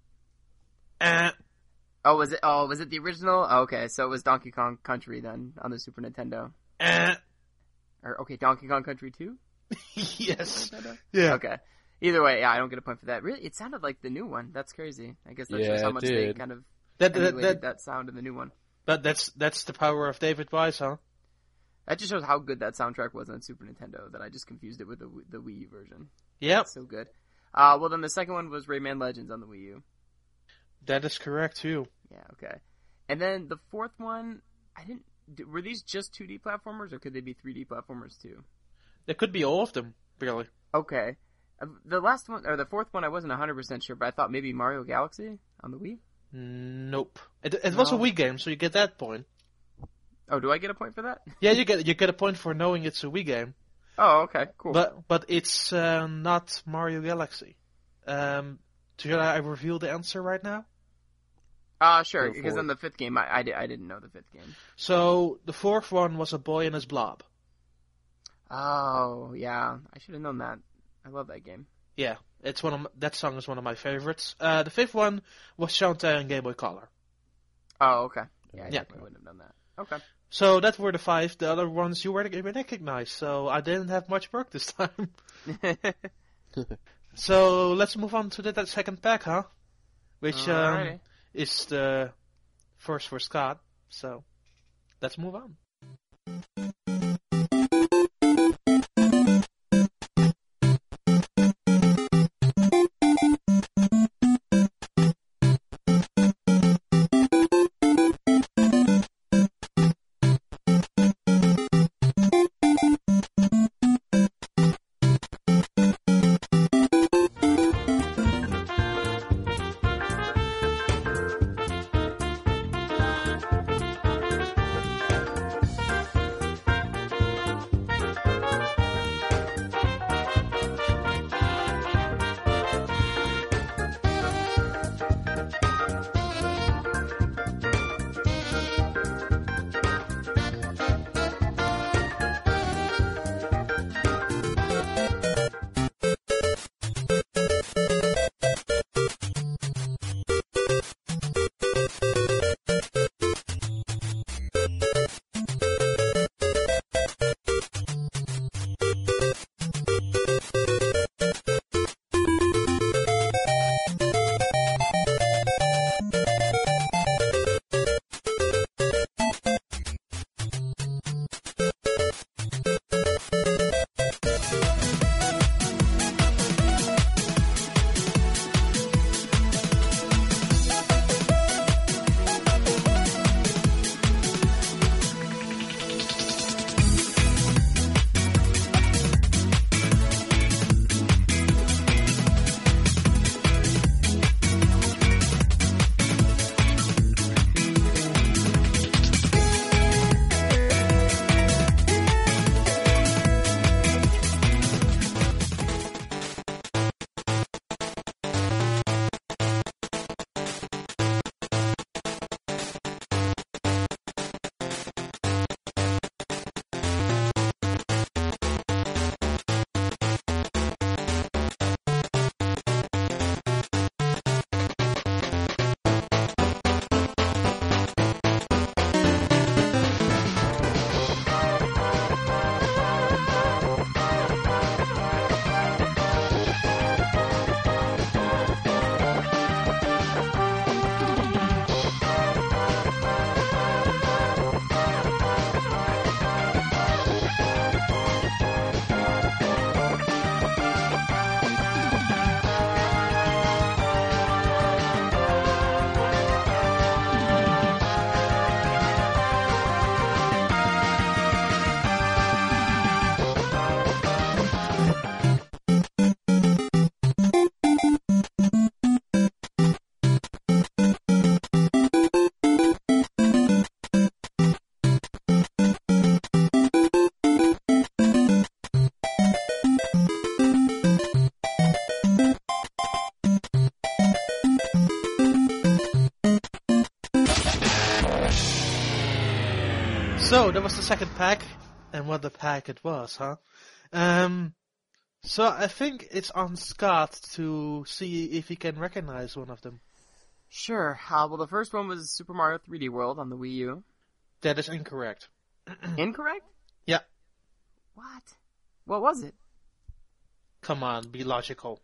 Oh, was it the original? Oh, okay, so it was Donkey Kong Country then on the Super Nintendo. Or Donkey Kong Country 2? Yes. Yeah. Okay. Either way, yeah, I don't get a point for that. Really, it sounded like the new one. That's crazy. I guess that shows how it much they did. kind of That emulated that sound in the new one. that's the power of David Wise, huh? That just shows how good that soundtrack was on Super Nintendo, that I just confused it with the Wii U version. Yep. It's so good. Well, then the second one was Rayman Legends on the Wii U. That is correct, too. Yeah, okay. And then the fourth one, were these just 2D platformers, or could they be 3D platformers too? There could be all of them, really. Okay. The last one, or the fourth one, I wasn't 100% sure, but I thought maybe Mario Galaxy on the Wii? Nope. It was a Wii game, so you get that point. Oh, do I get a point for that? Yeah, you get a point for knowing it's a Wii game. Oh, okay, cool. But it's not Mario Galaxy. Should I reveal the answer right now? Sure, Go because for in the fifth game, I didn't know the fifth game. So, the fourth one was A Boy and His Blob. Oh, yeah, I should have known that. I love that game. Yeah, that song is one of my favorites. The fifth one was Shantae and Game Boy Color. Oh, okay. Yeah, I Yeah. definitely wouldn't have done that. Okay. So that were the five. The other ones you already recognized, so I didn't have much work this time. So let's move on to that second pack, huh? Which Alrighty. is the first for Scott. So let's move on. was the second pack, and what the pack it was, huh? So I think it's on Scott to see if he can recognize one of them. Sure. Well, the first one was Super Mario 3D World on the Wii U. That is incorrect. Incorrect? Yeah. What? What was it? Come on, be logical.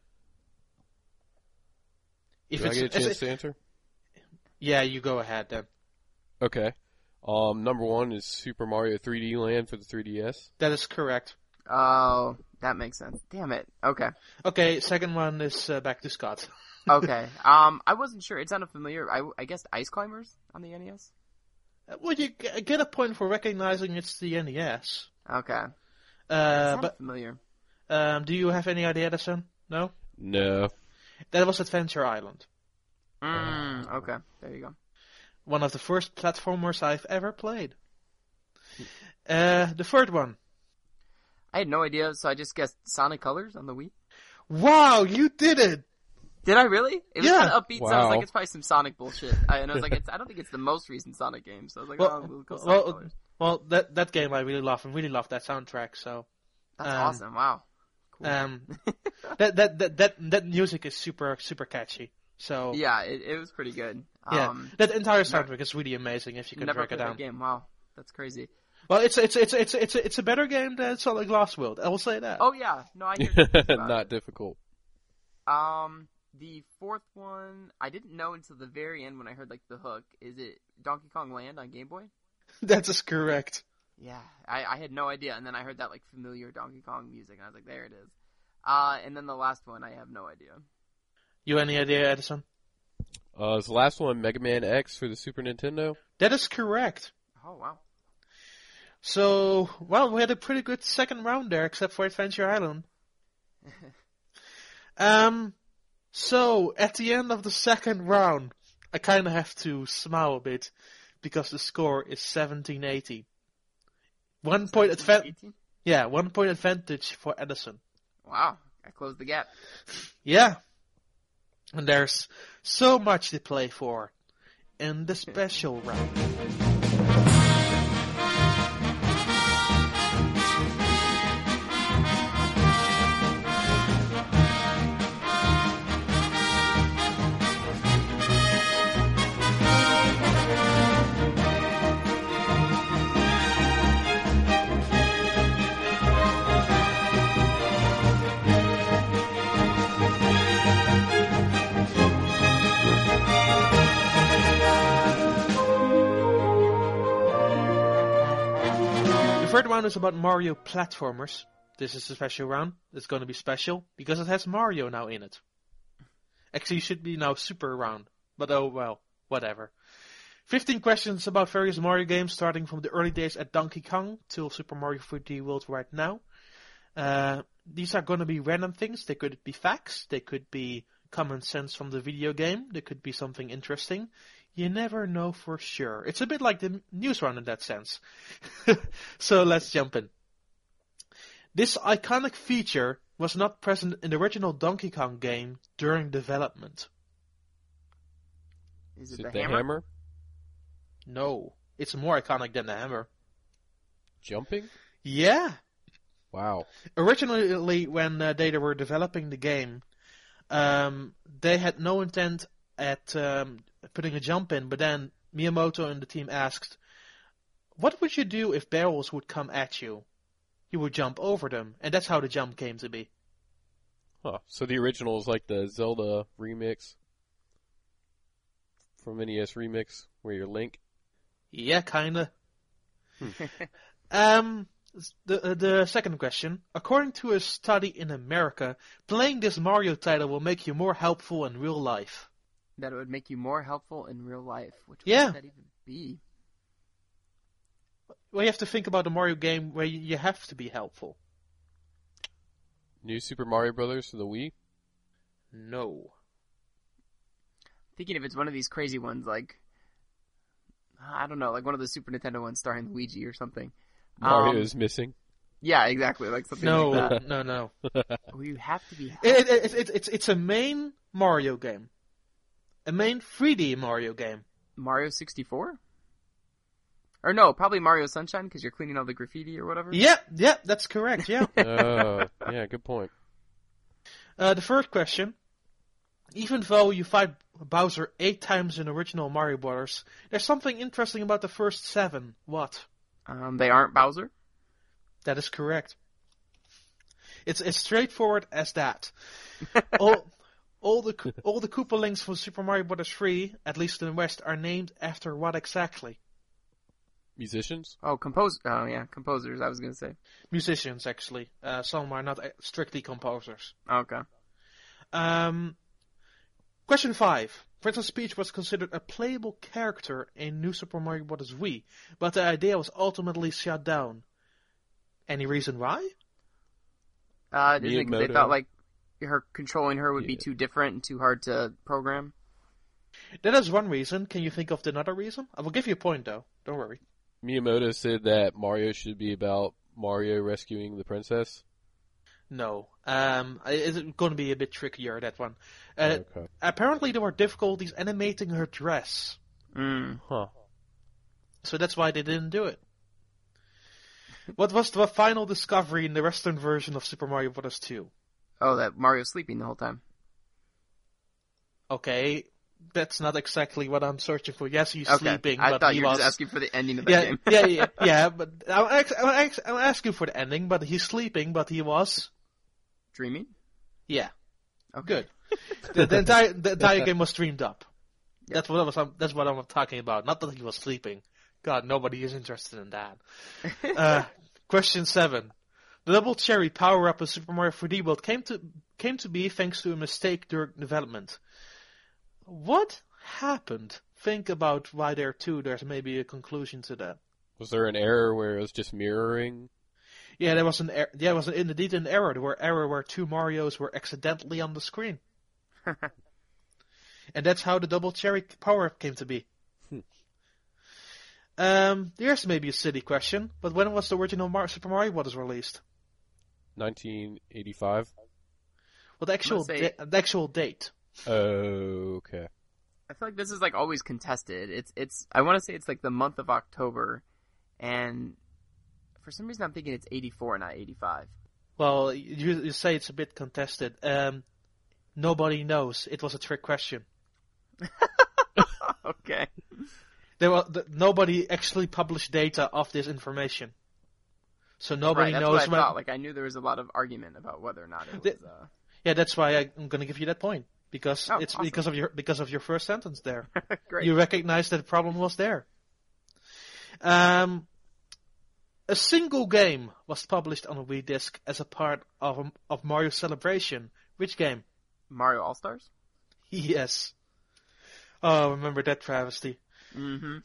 If Do I get a chance to answer? Yeah, you go ahead then. Okay. Number 1 is Super Mario 3D Land for the 3DS. That is correct. Oh, that makes sense. Damn it. Okay. Okay, second one is back to Scott. Okay. I wasn't sure. It sounded familiar. I guess Ice Climbers on the NES? Well, you get a point for recognizing it's the NES. Okay. Sounded But familiar. do you have any idea, Edison? No? No. That was Adventure Island. Okay. There you go. One of the first platformers I've ever played. The third one. I had no idea, so I just guessed Sonic Colors on the Wii. Wow, you did it! Did I really? It was Yeah. kind of upbeat, so I was Wow. like, it's probably some Sonic bullshit. And I was like, I don't think it's the most recent Sonic game, so I was like, we'll go Sonic Colors. Well, that game I really love, and really love that soundtrack. So That's awesome. Wow. Cool. that music is super catchy. So Yeah, it was pretty good. yeah, that entire soundtrack is really amazing if you can Never track it played down. that game. Wow, that's crazy. Well, it's a better game than Sonic Lost World. I will say that. Oh yeah, no, I hear good things about Not it. difficult. The fourth one, I didn't know until the very end when I heard like the hook. Is it Donkey Kong Land on Game Boy? That is correct. Yeah, I had no idea, and then I heard that like familiar Donkey Kong music, and I was like, there it is. And then the last one, I have no idea. You any idea, Edison? Is the last one Mega Man X for the Super Nintendo? That is correct. Oh wow. So, well, we had a pretty good second round there, except for Adventure Island. So, at the end of the second round, I kind of have to smile a bit, because the score is 17-80. 1 point 18? Yeah, 1 point advantage for Edison. Wow, I closed the gap. Yeah. And there's so much to play for in the special round. The third round is about Mario platformers. This is a special round. It's going to be special because it has Mario now in it. Actually, it should be now Super Round. But oh well, whatever. 15 questions about various Mario games, starting from the early days at Donkey Kong till Super Mario 3D World right now. These are going to be random things. They could be facts. They could be common sense from the video game. They could be something interesting. You never know for sure. It's a bit like the news round in that sense. So let's jump in. This iconic feature was not present in the original Donkey Kong game during development. Is Is it it the the hammer? hammer? No, it's more iconic than the hammer. Jumping? Yeah. Wow. Originally, when they were developing the game, they had no intent at putting a jump in, but then Miyamoto and the team asked, what would you do if barrels would come at you? You would jump over them, and that's how the jump came to be. Huh. So the original is like the Zelda remix from NES Remix, where you're Link. Yeah, kinda. The second question. According to a study in America, playing this Mario title will make you more helpful in real life. That it would make you more helpful in real life. Which Yeah. would that even be? Well, you have to think about a Mario game where you have to be helpful. New Super Mario Brothers for the Wii? No. Thinking if it's one of these crazy ones, like, I don't know, like one of the Super Nintendo ones starring Luigi or something. Mario is missing. Yeah, exactly, like something No, like that. no. Oh, you have to be. It's a main Mario game. A main 3D Mario game. Mario 64? Or no, probably Mario Sunshine because you're cleaning all the graffiti or whatever. Yeah, that's correct, yeah. Yeah, good point. The first question. Even though you fight Bowser 8 times in original Mario Bros., there's something interesting about the first 7. What? They aren't Bowser? That is correct. It's as straightforward as that. all the Koopalings from Super Mario Bros. 3, at least in the West, are named after what exactly? Musicians? Oh, composers, I was going to say. Musicians, actually. Some are not strictly composers. Okay. Question 5. Princess Peach was considered a playable character in New Super Mario Bros. Wii, but the idea was ultimately shut down. Any reason why? They thought like controlling her would be too different and too hard to program. That is one reason. Can you think of another reason? I will give you a point, though. Don't worry. Miyamoto said that Mario should be about Mario rescuing the princess. No. It's going to be a bit trickier, that one. Okay. Apparently there were difficulties animating her dress. Huh. So that's why they didn't do it. What was the final discovery in the Western version of Super Mario Bros. 2? Oh, that Mario's sleeping the whole time. Okay, that's not exactly what I'm searching for. Yes, he's Okay. sleeping, I but thought he you were was... just asking for the ending of that game. yeah, but I'm asking for the ending, but he's sleeping, but he was... Dreaming? Yeah. Okay. Good. The entire game was streamed up. Yep. That's what I'm talking about. Not that he was sleeping. God, nobody is interested in that. Question 7. The Double Cherry power-up in Super Mario 3D World came to be thanks to a mistake during development. What happened? Think about why there's maybe a conclusion to that. Was there an error where it was just mirroring? Yeah, there was indeed an error. There were error where 2 Marios were accidentally on the screen. And that's how the Double Cherry power-up came to be. Here's maybe a silly question, but when was the original Super Mario Bros. Released? 1985. Well, the actual date. Oh, okay. I feel like this is like always contested. It's I want to say it's like the month of October, and for some reason I'm thinking it's 84, not 85. Well, you say it's a bit contested. Nobody knows. It was a trick question. Okay. Nobody actually published data of this information, so nobody that's knows. What I thought. Like I knew there was a lot of argument about whether or not it was. Yeah, that's why I'm going to give you that point because it's awesome. because of your first sentence there. Great. You recognize that the problem was there. A single game was published on a Wii disc as a part of Mario Celebration. Which game? Mario All-Stars? Yes. Oh, remember that travesty. Mm-hmm.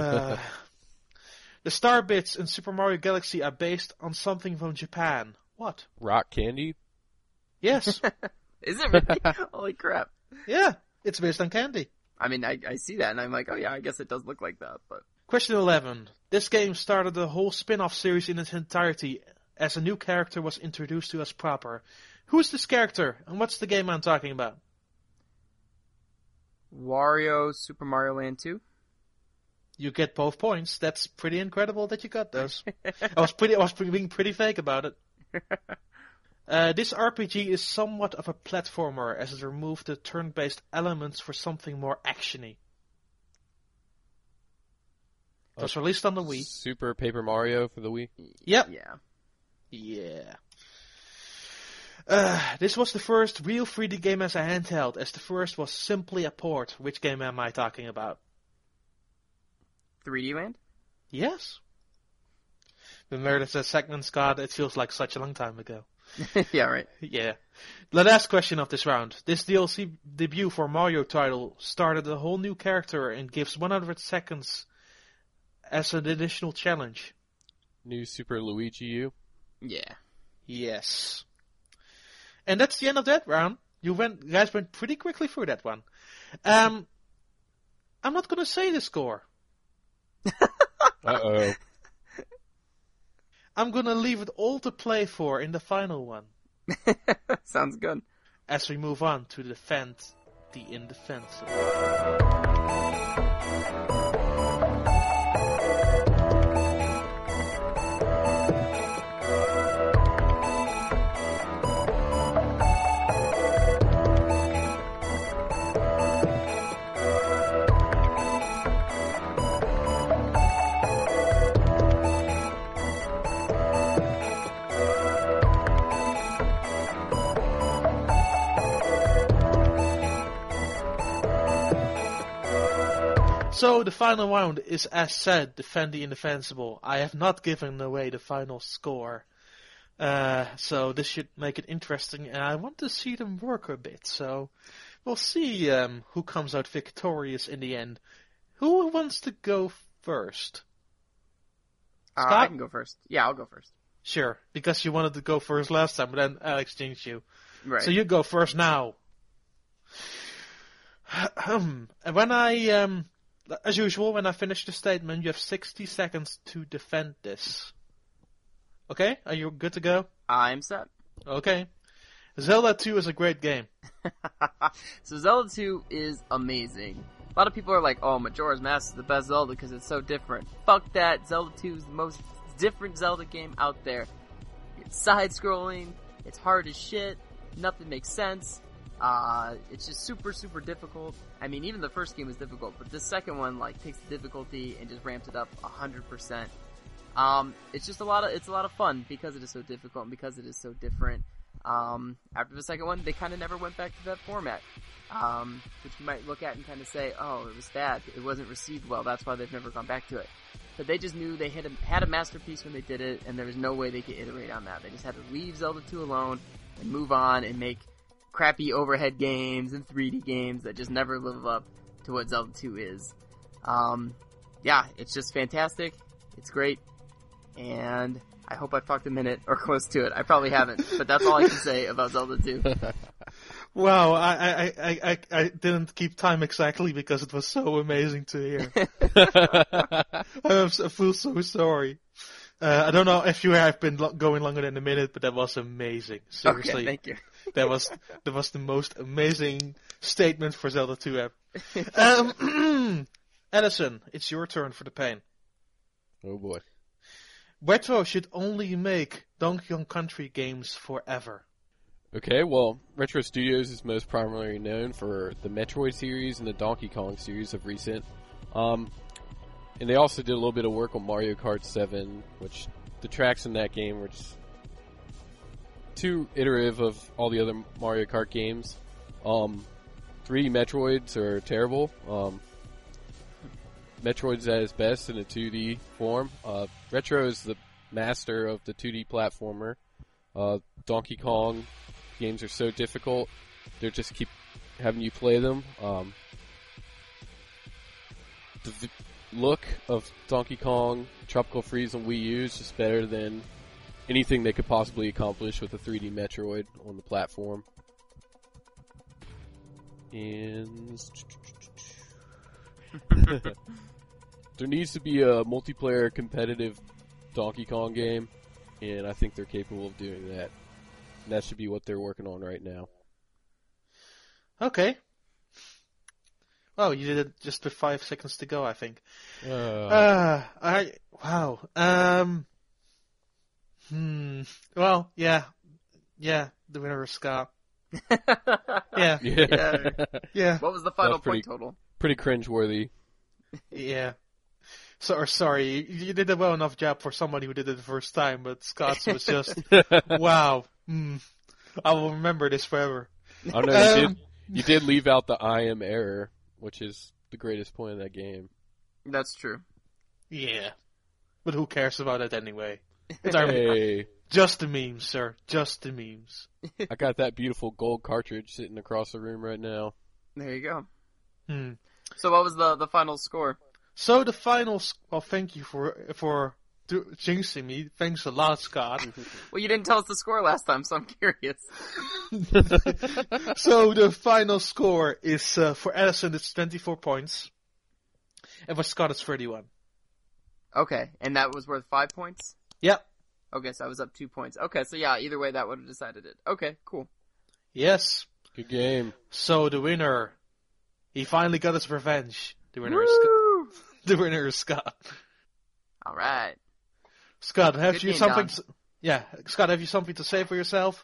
The star bits in Super Mario Galaxy are based on something from Japan. What? Rock candy? Yes. Is it really? Holy crap. Yeah, it's based on candy. I mean, I see that and I'm like, oh yeah, I guess it does look like that, but... Question 11. This game started the whole spin-off series in its entirety as a new character was introduced to us proper. Who's this character and what's the game I'm talking about? Wario Super Mario Land 2? You get both points. That's pretty incredible that you got those. I was being pretty fake about it. This RPG is somewhat of a platformer as it removed the turn-based elements for something more actiony. It was released on the Wii. Super Paper Mario for the Wii? Yep. Yeah. This was the first real 3D game as a handheld, as the first was simply a port. Which game am I talking about? 3D Land? Yes. Remember that segment, Scott? It feels like such a long time ago. Yeah, right. Yeah. The last question of this round. This DLC debut for Mario title started a whole new character and gives 100 seconds as an additional challenge. New Super Luigi U? Yeah. Yes. And that's the end of that round. You guys went pretty quickly through that one. I'm not going to say the score. Uh-oh. I'm going to leave it all to play for in the final one. Sounds good. As we move on to defend the indefensible. So the final round is, as said, Defend the Indefensible. I have not given away the final score. So this should make it interesting, and I want to see them work a bit. So we'll see who comes out victorious in the end. Who wants to go first? Scott? I can go first. Yeah, I'll go first. Sure, because you wanted to go first last time, but then Alex changed you. Right. So you go first now. And when I, as usual, when I finish the statement, you have 60 seconds to defend this. Okay? Are you good to go? I'm set. Okay. Zelda 2 is a great game. So Zelda 2 is amazing. A lot of people are like, oh, Majora's Mask is the best Zelda because it's so different. Fuck that. Zelda 2 is the most different Zelda game out there. It's side-scrolling. It's hard as shit. Nothing makes sense. It's just super, super difficult. I mean, even the first game was difficult, but this second one, like, takes the difficulty and just ramps it up 100%. It's just a lot of fun because it is so difficult and because it is so different. After the second one, they kind of never went back to that format. Which you might look at and kind of say, oh, it was bad. It wasn't received well. That's why they've never gone back to it. But they just knew they had a masterpiece when they did it, and there was no way they could iterate on that. They just had to leave Zelda 2 alone and move on and make crappy overhead games and 3D games that just never live up to what Zelda 2 is. Yeah, it's just fantastic. It's great. And I hope I've talked a minute or close to it. I probably haven't, but that's all I can say about Zelda 2. Wow, I didn't keep time exactly because it was so amazing to hear. I feel so sorry. I don't know if you have been going longer than a minute, but that was amazing. Seriously. Okay, thank you. That was the most amazing statement for Zelda 2 ever. Edison, it's your turn for the pain. Oh boy. Retro should only make Donkey Kong Country games forever. Okay, well, Retro Studios is most primarily known for the Metroid series and the Donkey Kong series of recent. And they also did a little bit of work on Mario Kart 7, which the tracks in that game were just too iterative of all the other Mario Kart games. 3D Metroids are terrible. Metroid's at its best in a 2D form. Retro is the master of the 2D platformer. Donkey Kong games are so difficult, they just keep having you play them. The look of Donkey Kong Tropical Freeze on Wii U is just better than anything they could possibly accomplish with a 3D Metroid on the platform. And there needs to be a multiplayer competitive Donkey Kong game, and I think they're capable of doing that. And that should be what they're working on right now. Okay. Oh, you did it just with 5 seconds to go, I think. Wow. Well, yeah, the winner is Scott. Yeah. Yeah. What was the final pretty, point total? Pretty cringeworthy. Yeah. Sorry, you did a well enough job for somebody who did it the first time, but Scott's was just, wow. I will remember this forever. Oh no, you did leave out the I am error, which is the greatest point of that game. That's true. Yeah. But who cares about it anyway? It's Hey, just the memes, sir. Just the memes. I got that beautiful gold cartridge sitting across the room right now. There you go. So what was the final score? So the final... Well, thank you for jinxing me. Thanks a lot, Scott. Well, you didn't tell us the score last time, so I'm curious. So the final score is, for Edison, it's 24 points. And for Scott, it's 31. Okay, and that was worth 5 points? Yep. Okay, so I was up 2 points. Okay, so yeah, either way, that would have decided it. Okay, cool. Yes. Good game. So the winner, he finally got his revenge. The winner is Scott. All right. Scott, have Good you game, something? Don. Scott, have you something to say for yourself?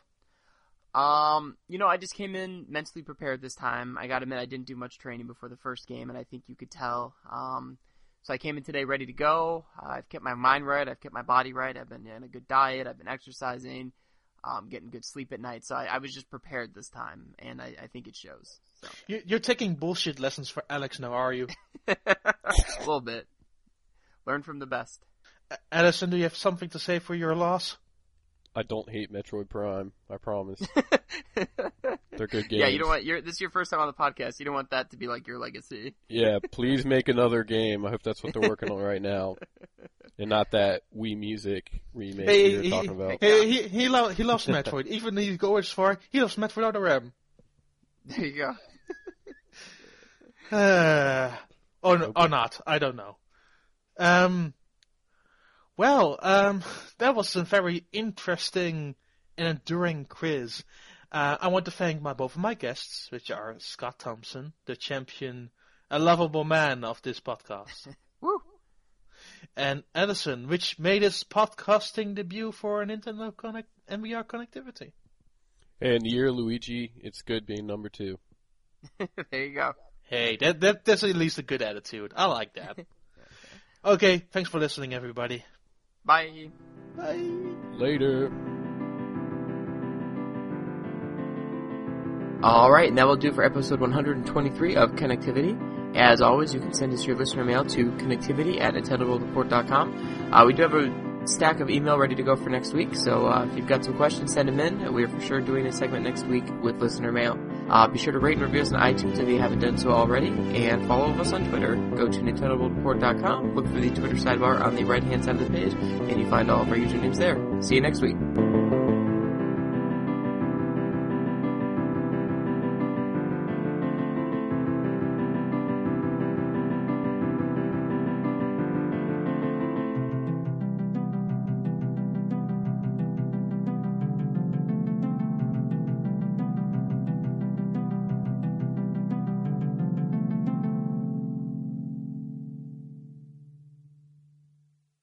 I just came in mentally prepared this time. I gotta admit, I didn't do much training before the first game, and I think you could tell. So I came in today ready to go. I've kept my mind right. I've kept my body right. I've been in a good diet. I've been exercising. getting good sleep at night. So I was just prepared this time, and I think it shows. So. You're taking bullshit lessons for Alex now, are you? A little bit. Learn from the best. Addison, do you have something to say for your loss? I don't hate Metroid Prime. I promise. They're good games. Yeah, you don't want this is your first time on the podcast. You don't want that to be like your legacy. Yeah, please make another game. I hope that's what they're working on right now, and not that Wii Music remake you're talking about. He loves Metroid. Even if he goes far, he loves Metroid Other M. There you go. Or not. I don't know. That was a very interesting and enduring quiz. I want to thank both of my guests, which are Scott Thompson, the champion, a lovable man of this podcast. Woo! And Edison, which made his podcasting debut for Nintendo and VR connectivity. And Year Luigi, it's good being number 2. There you go. Hey, that's at least a good attitude. I like that. Okay, thanks for listening, everybody. Bye. Bye. Later. Alright, and that will do for episode 123 of Connectivity. As always, you can send us your listener mail to connectivity@nintendoworldreport.com. We do have a stack of email ready to go for next week, so if you've got some questions, send them in. We're for sure doing a segment next week with listener mail. Be sure to rate and review us on iTunes if you haven't done so already, and follow us on Twitter. Go to nintendoworldreport.com, look for the Twitter sidebar on the right-hand side of the page, and you find all of our usernames there. See you next week.